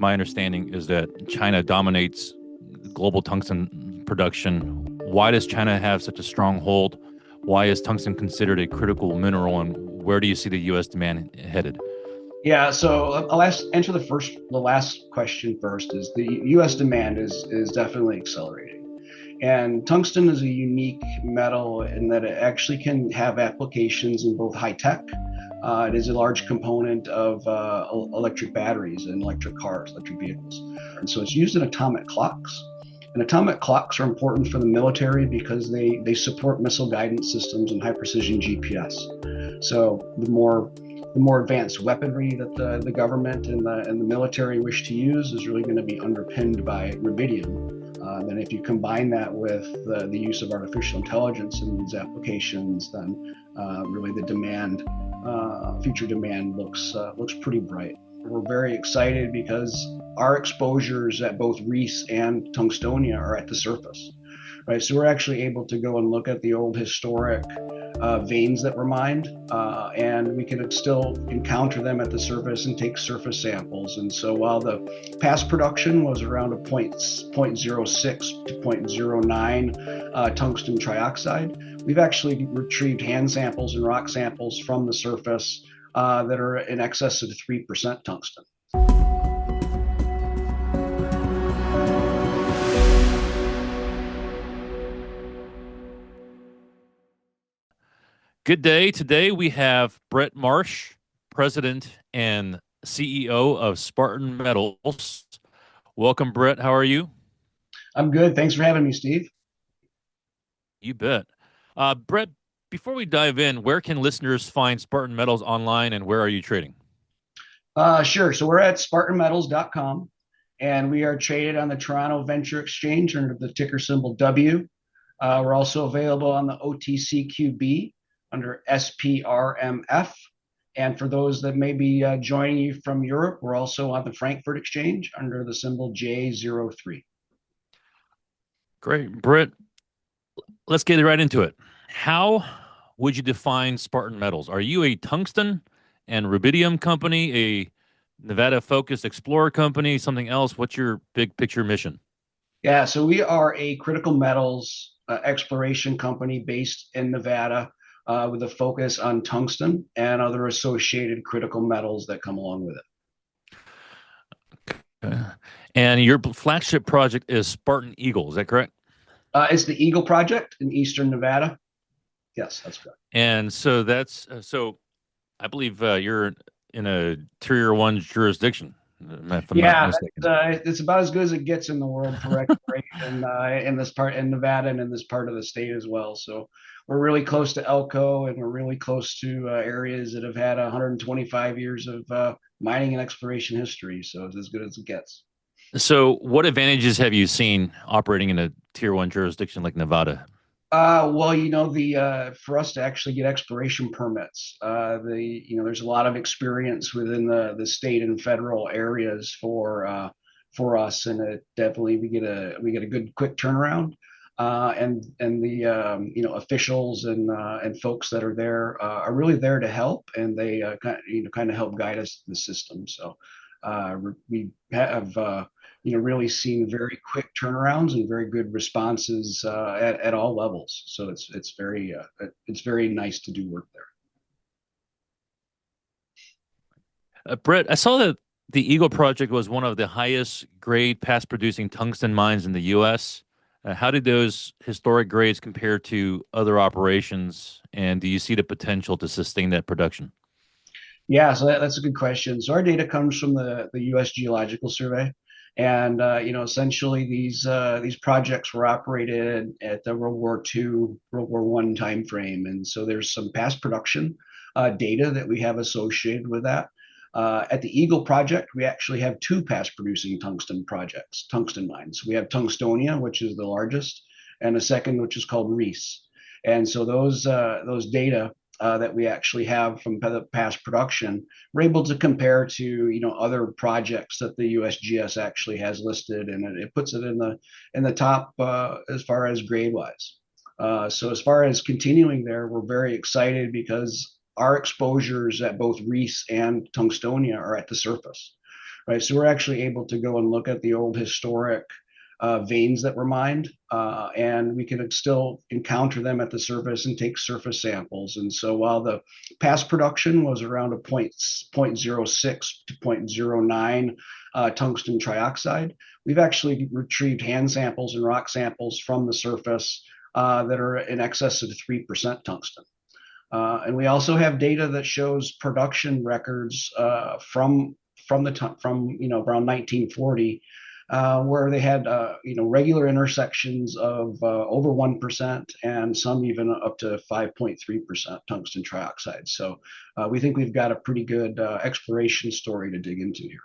my understanding is that China dominates global tungsten production. Why does China have such a strong hold? Why is tungsten considered a critical mineral, and where do you see the U.S. demand headed? Yeah, so answer the last question first. Is the U.S. demand is definitely accelerating, and tungsten is a unique metal in that it actually can have applications in both high tech. It is a large component of electric batteries and electric cars, electric vehicles, and so it's used in atomic clocks. And atomic clocks are important for the military because they support missile guidance systems and high precision GPS. So the more advanced weaponry that the government and the military wish to use is really going to be underpinned by rubidium. Then if you combine that with the use of artificial intelligence in these applications, then really the future demand looks pretty bright. We're very excited because our exposures at both Reese and Tungstonia are at the surface, right? So we're actually able to go and look at the old historic veins that were mined, and we can still encounter them at the surface and take surface samples. And so while the past production was around a point zero 0.06 to 0.09 tungsten trioxide, we've actually retrieved hand samples and rock samples from the surface that are in excess of 3% tungsten. Good day. Today we have Brett Marsh, President and CEO of Spartan Metals. Welcome, Brett. How are you? I'm good. Thanks for having me, Steve. You bet. Brett, before we dive in, where can listeners find Spartan Metals online, and where are you trading? Sure. So we're at spartanmetals.com, and we are traded on the Toronto Venture Exchange under the ticker symbol W. We're also available on the OTCQB under SPRMF. And for those that may be joining you from Europe, we're also on the Frankfurt Exchange under the symbol J03. Great. Brett, let's get right into it. How would you define Spartan Metals? Are you a tungsten and rubidium company, a Nevada-focused explorer company, something else? What's your big picture mission? Yeah, so we are a critical metals exploration company based in Nevada with a focus on tungsten and other associated critical metals that come along with it. And your flagship project is Spartan Eagle, is that correct? It's the Eagle Project in Eastern Nevada. Yes, that's correct. And so so I believe you're in a Tier 1 jurisdiction. Yeah, it's about as good as it gets in the world for exploration in this part in Nevada and in this part of the state as well. So we're really close to Elko, and we're really close to areas that have had 125 years of mining and exploration history. So it's as good as it gets. So what advantages have you seen operating in a Tier 1 jurisdiction like Nevada? Well, for us to actually get exploration permits, there's a lot of experience within the state and federal areas for us, and it definitely we get a good quick turnaround, and the officials and folks that are there are really there to help, and they kind of help guide us through the system. So we have really seen very quick turnarounds and very good responses at all levels. So it's very nice to do work there. Brett, I saw that the Eagle Project was one of the highest grade past producing tungsten mines in the U.S. How did those historic grades compare to other operations, and do you see the potential to sustain that production? Yeah, so that's a good question. So our data comes from the U.S. Geological Survey, and essentially these projects were operated at the World War II, World War I timeframe, and so there's some past production data that we have associated with that. At the Eagle Project, we actually have two past producing tungsten mines. We have Tungstonia, which is the largest, and a second, which is called Reese. And so those data that we actually have from the past production, we're able to compare to other projects that the USGS actually has listed, and it puts it in the top as far as grade wise. So as far as continuing there, we're very excited because our exposures at both Reese and Tungstonia are at the surface. right? So we're actually able to go and look at the old historic veins that were mined, and we can still encounter them at the surface and take surface samples. And so while the past production was around a point zero 0.06 to 0.09 tungsten trioxide, we've actually retrieved hand samples and rock samples from the surface that are in excess of 3% tungsten. And we also have data that shows production records from around 1940, where they had regular intersections of over 1% and some even up to 5.3% tungsten trioxide. So we think we've got a pretty good exploration story to dig into here.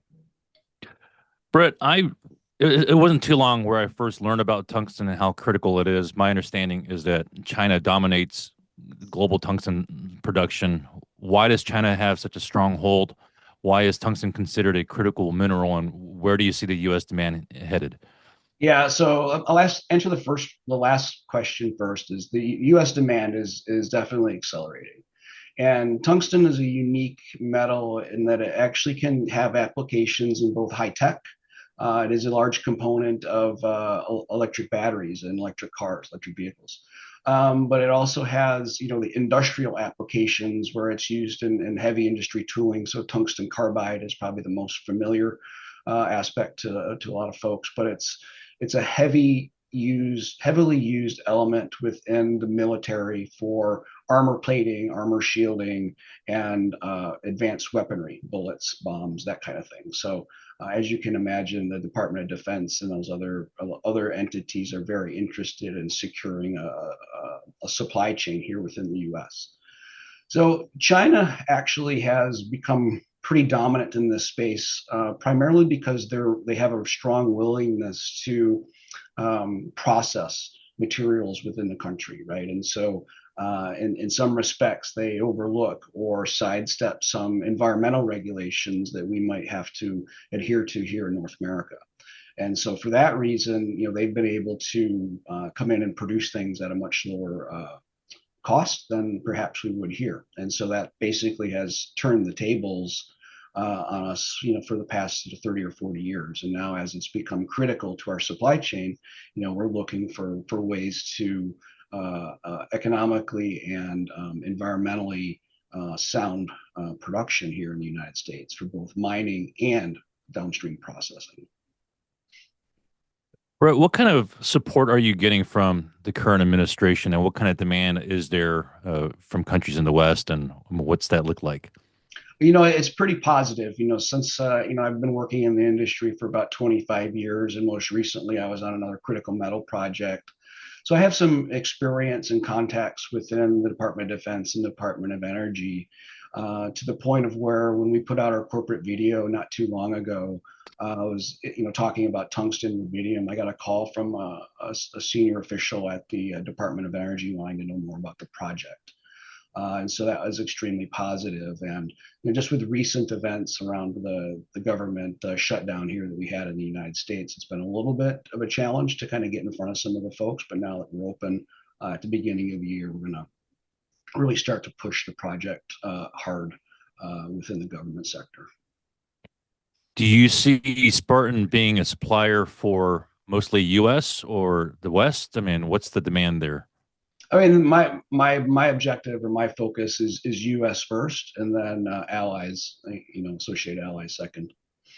Brett, it wasn't too long where I first learned about tungsten and how critical it is. My understanding is that China dominates global tungsten production. Why does China have such a strong hold? Why is tungsten considered a critical mineral, and where do you see the U.S. demand headed? Yeah, so answer the last question first. Is the U.S. demand is definitely accelerating, and tungsten is a unique metal in that it actually can have applications in both high tech. It is a large component of electric batteries and electric cars, electric vehicles. But it also has, the industrial applications where it's used in heavy industry tooling. So tungsten carbide is probably the most familiar aspect to a lot of folks, but it's a heavily used element within the military for armor plating, armor shielding, and advanced weaponry, bullets, bombs, that kind of thing. So as you can imagine, the Department of Defense and those other entities are very interested in securing a supply chain here within the U.S. So China actually has become pretty dominant in this space, primarily because they have a strong willingness to process materials within the country, right? And so in some respects, they overlook or sidestep some environmental regulations that we might have to adhere to here in North America. And so for that reason, they've been able to come in and produce things at a much lower cost than perhaps we would here. And so that basically has turned the tables on us, for the past 30 or 40 years. And now, as it's become critical to our supply chain, we're looking for ways to economically and environmentally sound production here in the United States for both mining and downstream processing. Brett, what kind of support are you getting from the current administration, and what kind of demand is there from countries in the West, and what's that look like? It's pretty positive, since, I've been working in the industry for about 25 years, and most recently I was on another critical metal project. So I have some experience and contacts within the Department of Defense and Department of Energy, to the point of where when we put out our corporate video not too long ago, I was, talking about tungsten rubidium. I got a call from a senior official at the Department of Energy wanting to know more about the project. And so that was extremely positive. And just with recent events around the government shutdown here that we had in the United States, it's been a little bit of a challenge to kind of get in front of some of the folks. But now that we're open at the beginning of the year, we're going to really start to push the project hard within the government sector. Do you see Spartan being a supplier for mostly U.S. or the West? I mean, what's the demand there? I mean, my objective or my focus is U.S. first, and then allies, associated allies second.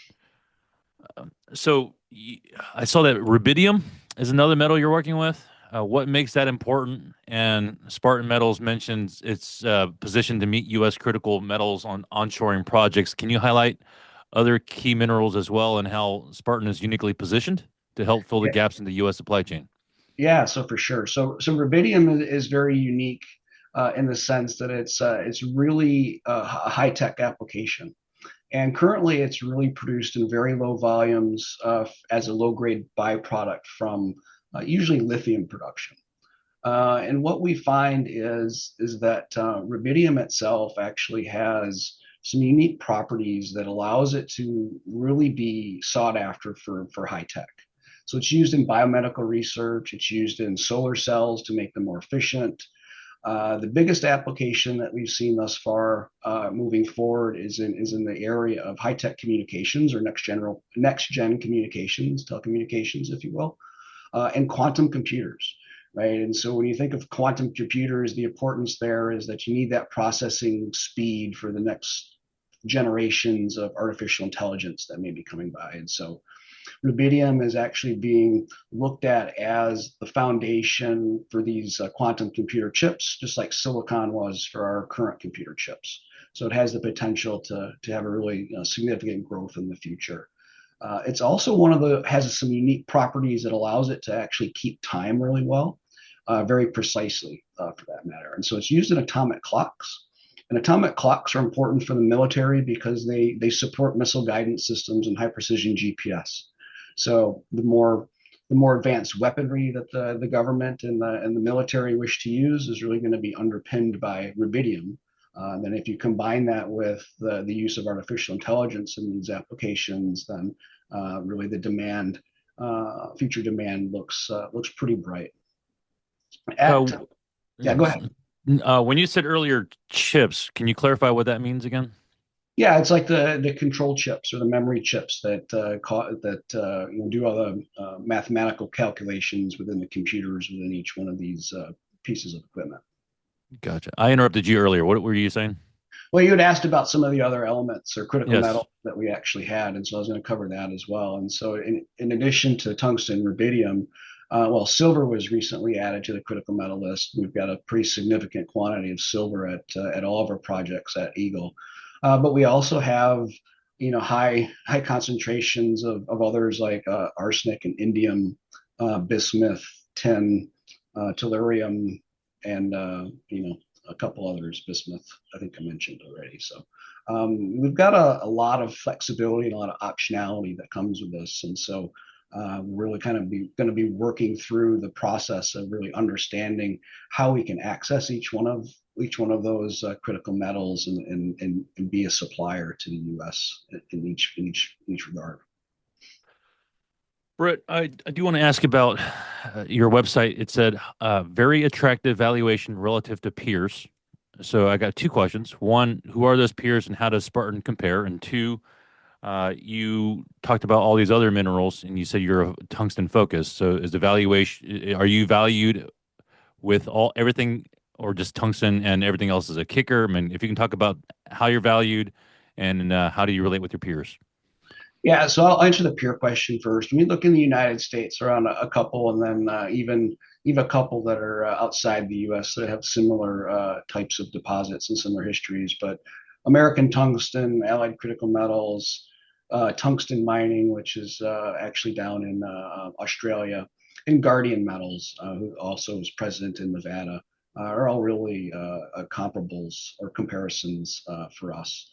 So I saw that rubidium is another metal you're working with. What makes that important? And Spartan Metals mentions its position to meet U.S. critical metals on onshoring projects. Can you highlight other key minerals as well, and how Spartan is uniquely positioned to help fill the Yeah, gaps in the U.S. supply chain? yeah. So for sure. So rubidium is very unique in the sense that it's really a high tech application. And currently, it's really produced in very low volumes as a low grade byproduct from usually lithium production. And what we find is that rubidium itself actually has some unique properties that allows it to really be sought after for high tech. So it's used in biomedical research. It's used in solar cells to make them more efficient. The biggest application that we've seen thus far moving forward is in the area of high tech communications or next gen communications, telecommunications, if you will, and quantum computers, right? And so when you think of quantum computers, the importance there is that you need that processing speed for the next generations of artificial intelligence that may be coming by. And so rubidium is actually being looked at as the foundation for these quantum computer chips, just like silicon was for our current computer chips. So it has the potential to have a really significant growth in the future. It's also has some unique properties that allows it to actually keep time really well, very precisely for that matter. And so it's used in atomic clocks. And atomic clocks are important for the military because they support missile guidance systems and high precision GPS. So the more advanced weaponry that the government and the military wish to use is really going to be underpinned by rubidium. And then if you combine that with the use of artificial intelligence in these applications, then really the future demand looks pretty bright. Uh, Yeah, go ahead. when you said earlier chips, can you clarify what that means again? Yeah, it's like the control chips or the memory chips that do all the mathematical calculations within the computers within each one of these pieces of equipment. Gotcha. I interrupted you earlier. What were you saying? Well, you had asked about some of the other elements or critical Yes. metals that we actually had, and so I was going to cover that as well. And so, in addition to tungsten, rubidium, well, silver was recently added to the critical metal list. We've got a pretty significant quantity of silver at all of our projects at Eagle, but we also have high concentrations of others like arsenic and indium, bismuth, tin, tellurium, and a couple others, bismuth, I think I mentioned already. So we've got a lot of flexibility and a lot of optionality that comes with this. And so we're really kind of going to be working through the process of really understanding how we can access each one of those critical metals and be a supplier to the U.S. in each regard. Brett, I do want to ask about your website. It said very attractive valuation relative to peers. So I got two questions. One, who are those peers and how does Spartan compare? And two, you talked about all these other minerals and you said you're a tungsten focused. So is the valuation, are you valued with everything or just tungsten and everything else is a kicker? I mean, if you can talk about how you're valued and how do you relate with your peers? Yeah, so I'll answer the peer question first. When we look in the United States, around a couple, and then even a couple that are outside the U.S. that have similar types of deposits and similar histories. But American Tungsten, Allied Critical Metals, Tungsten Mining, which is actually down in Australia, and Guardian Metals, who also is present in Nevada, are all really comparables or comparisons for us.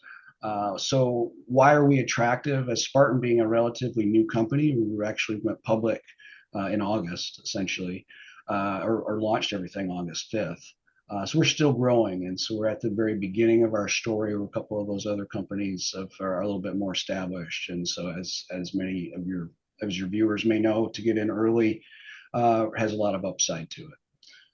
So why are we attractive? As Spartan being a relatively new company, we actually went public in August, essentially, or launched everything August 5th. So we're still growing, and so we're at the very beginning of our story. Where a couple of those other companies are a little bit more established, and so as many of your viewers may know, to get in early has a lot of upside to it.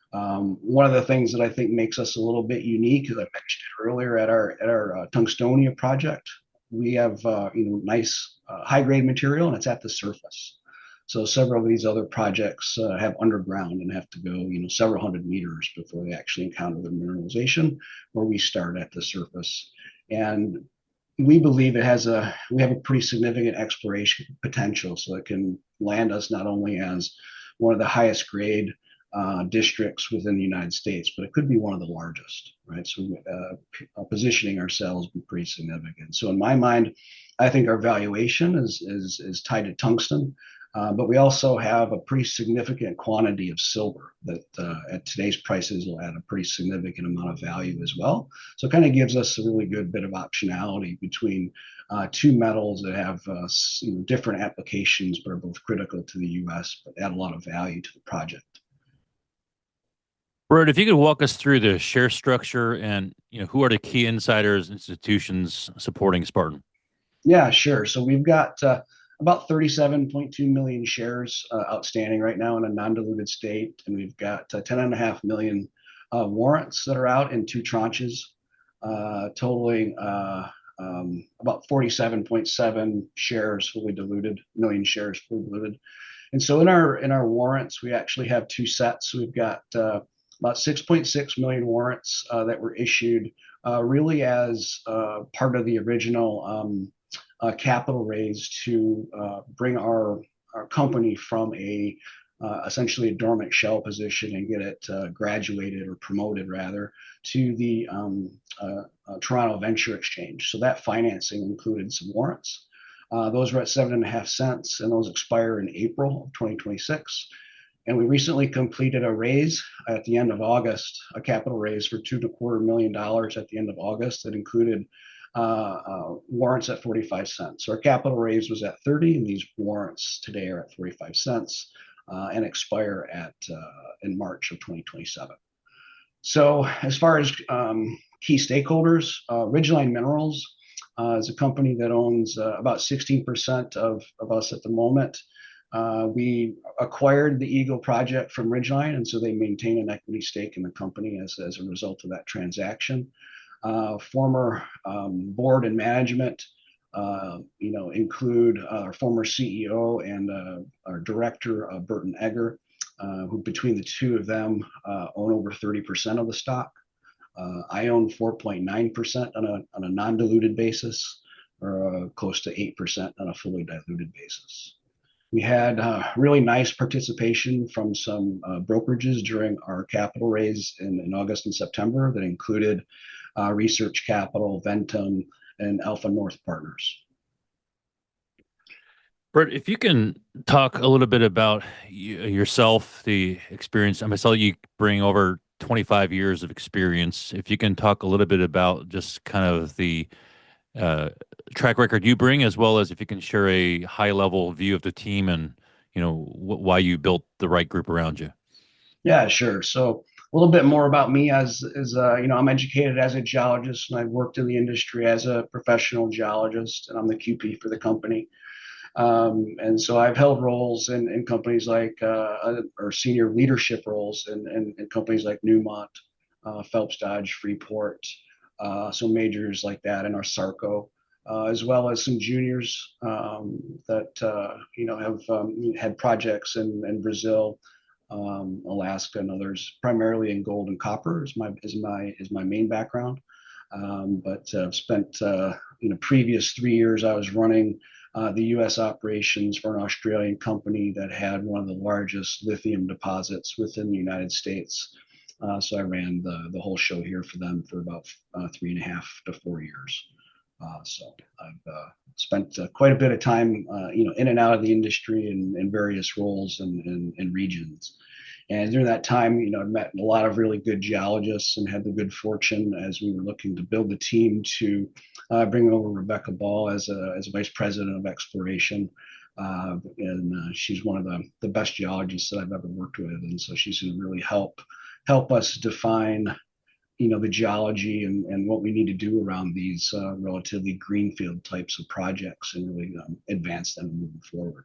One of the things that I think makes us a little bit unique, as I mentioned earlier, at our Tungstonia project, we have nice high grade material, and it's at the surface. So several of these other projects have underground and have to go several hundred meters before they actually encounter the mineralization, where we start at the surface. And we believe we have a pretty significant exploration potential, so it can land us not only as one of the highest grade districts within the United States, but it could be one of the largest, right? So positioning ourselves would be pretty significant. So in my mind, I think our valuation is tied to tungsten, but we also have a pretty significant quantity of silver that at today's prices will add a pretty significant amount of value as well. So it kind of gives us a really good bit of optionality between two metals that have different applications, but are both critical to the U.S., but add a lot of value to the project. Bert, if you could walk us through the share structure and who are the key insiders, institutions supporting Spartan? Yeah, sure. So we've got about 37.2 million shares outstanding right now in a non-diluted state, and we've got 10.5 million warrants that are out in two tranches, totaling about 47.7 shares fully diluted, million shares fully diluted. And so in our warrants, we actually have two sets. We've got about 6.6 million warrants that were issued really as part of the original capital raise to bring our company from essentially a dormant shell position and get it graduated or promoted rather to the Toronto Venture Exchange. So that financing included some warrants. Those were at 7.5 cents, and those expire in April of 2026. And we recently completed a raise at the end of August, a capital raise for $2.25 million at the end of August that included warrants at 45 cents. So our capital raise was at 30, and these warrants today are at 45 cents and expire in March of 2027. So as far as key stakeholders, Ridgeline Minerals is a company that owns about 16% of us at the moment. We acquired the Eagle project from Ridgeline, and so they maintain an equity stake in the company as a result of that transaction. Former board and management, include our former CEO and our director, Burton Egger, who between the two of them own over 30% of the stock. I own 4.9% on a non-diluted basis, or close to 8% on a fully diluted basis. We had really nice participation from some brokerages during our capital raise in August and September that included Research Capital, Ventum, and Alpha North Partners. Brett, if you can talk a little bit about yourself, the experience. I saw you bring over 25 years of experience. If you can talk a little bit about just kind of the track record you bring, as well as if you can share a high level view of the team and why you built the right group around you. Yeah, sure. So a little bit more about me as I'm educated as a geologist, and I've worked in the industry as a professional geologist, and I'm the QP for the company. And so I've held roles in companies like, or senior leadership roles in companies like Newmont, Phelps Dodge, Freeport, so majors like that in our Sarco, as well as some juniors that have had projects in Brazil, Alaska, and others, primarily in gold and copper is my main background. But I've spent previous 3 years I was running the U.S. operations for an Australian company that had one of the largest lithium deposits within the United States. So I ran the whole show here for them for about 3.5 to 4 years. So I've spent quite a bit of time, in and out of the industry in various roles and regions. And during that time, I've met a lot of really good geologists and had the good fortune as we were looking to build the team to bring over Rebecca Ball as a vice president of exploration. And she's one of the best geologists that I've ever worked with. And so she's going to really help us define the geology and what we need to do around these relatively greenfield types of projects and really advance them moving forward.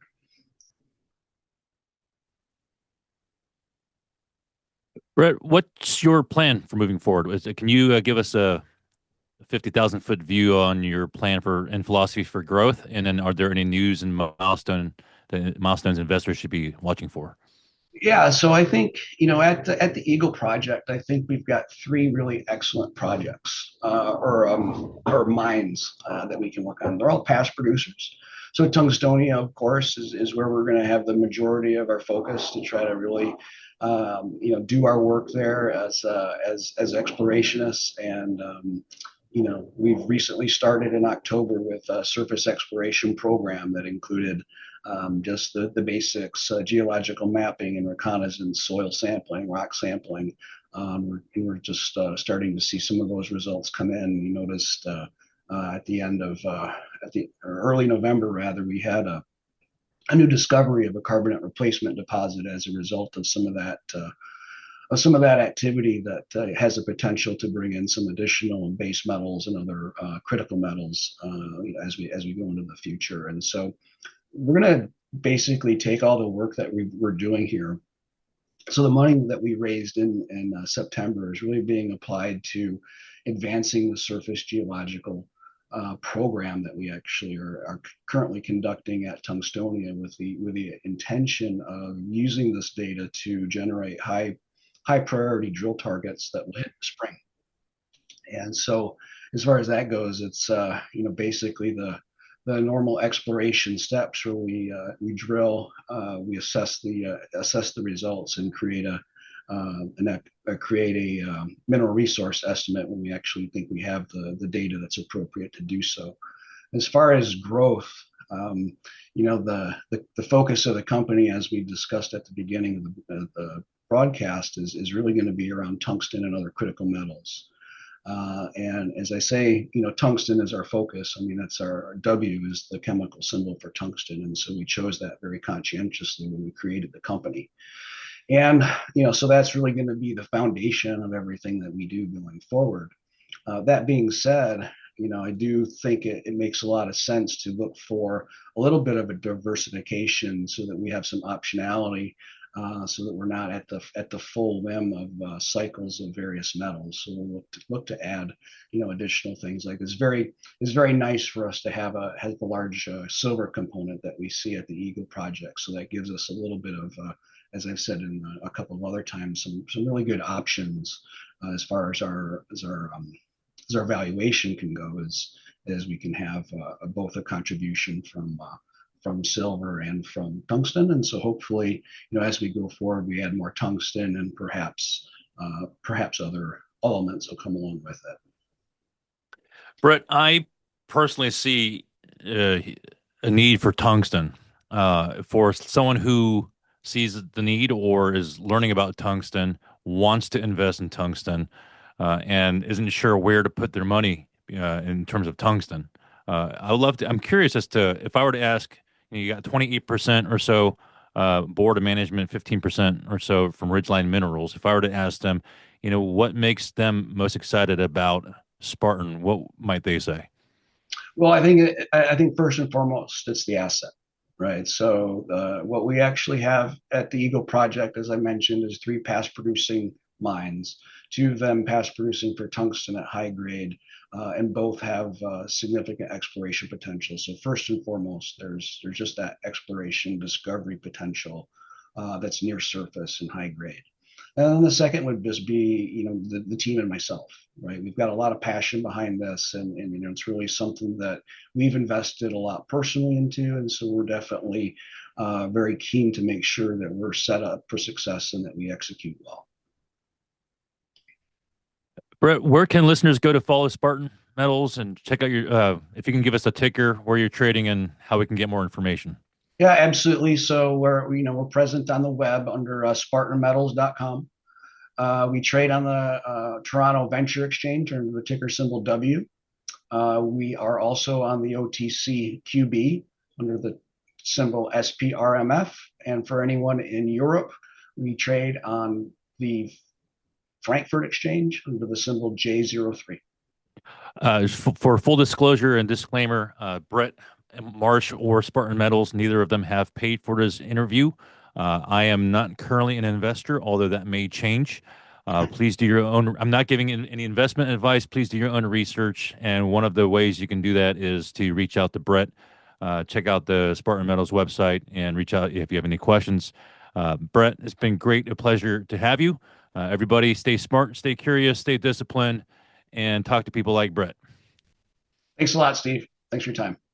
Brett, what's your plan for moving forward? Can you give us a 50,000-foot view on your plan and philosophy for growth? And then are there any news and milestones investors should be watching for? Yeah, so I think at the Eagle project, I think we've got three really excellent projects or mines that we can work on. They're all past producers. So Tungstonia, of course, is where we're going to have the majority of our focus to try to really do our work there as explorationists. And we've recently started in October with a surface exploration program that included just the basics, geological mapping and reconnaissance, soil sampling, rock sampling. We're just starting to see some of those results come in. You noticed at the end of early November, rather, we had a new discovery of a carbonate replacement deposit as a result of some of that activity that has the potential to bring in some additional base metals and other critical metals as we go into the future. And so we're going to basically take all the work that we're doing here So the money that we raised in September is really being applied to advancing the surface geological program that we actually are currently conducting at Tungstonia with the intention of using this data to generate high priority drill targets that will hit the spring. And so, as far as that goes, it's basically the normal exploration steps where we drill, we assess the results, and create a mineral resource estimate when we actually think we have the data that's appropriate to do so. As far as growth, the focus of the company, as we discussed at the beginning of the broadcast, is really going to be around tungsten and other critical metals. And as I say, tungsten is our focus. I mean, that's our W is the chemical symbol for tungsten. And so we chose that very conscientiously when we created the company. And, so that's really going to be the foundation of everything that we do going forward. That being said, I do think it makes a lot of sense to look for a little bit of a diversification so that we have some optionality, so that we're not at the full whim of cycles of various metals. So we'll look to add, additional things like this. It's very nice for us to have a large silver component that we see at the Eagle project. So that gives us a little bit of, as I've said in a couple of other times, some really good options as far as our valuation can go, as we can have both a contribution from silver and from tungsten. And so hopefully, as we go forward, we add more tungsten, and perhaps other elements will come along with it. Brett, I personally see a need for tungsten for someone who sees the need or is learning about tungsten, wants to invest in tungsten, and isn't sure where to put their money in terms of tungsten. I would love to. I'm curious as to if I were to ask, you got 28% or so board of management, 15% or so from Ridgeline Minerals. If I were to ask them, what makes them most excited about Spartan, what might they say? Well, I think first and foremost, it's the asset, right? So what we actually have at the Eagle project, as I mentioned, is three past producing mines, two of them past producing for tungsten at high grade, and both have significant exploration potential. So first and foremost, there's just that exploration discovery potential that's near surface and high grade. And then the second would just be, the team and myself, right? We've got a lot of passion behind this, and it's really something that we've invested a lot personally into, and so we're definitely very keen to make sure that we're set up for success and that we execute well. Brett, where can listeners go to follow Spartan Metals and check out if you can give us a ticker, where you're trading and how we can get more information? Yeah, absolutely. So we're present on the web under spartanmetals.com. We trade on the Toronto Venture Exchange under the ticker symbol W. We are also on the OTC QB under the symbol SPRMF. And for anyone in Europe, we trade on the Frankfurt Exchange under the symbol J03. For full disclosure and disclaimer, Brett Marsh or Spartan Metals, neither of them have paid for this interview. I am not currently an investor, although that may change. Please do your own. I'm not giving any investment advice. Please do your own research. And one of the ways you can do that is to reach out to Brett. Check out the Spartan Metals website and reach out if you have any questions. Brett, it's been great, a pleasure to have you. Everybody stay smart, stay curious, stay disciplined, and talk to people like Brett. Thanks a lot, Steve. Thanks for your time.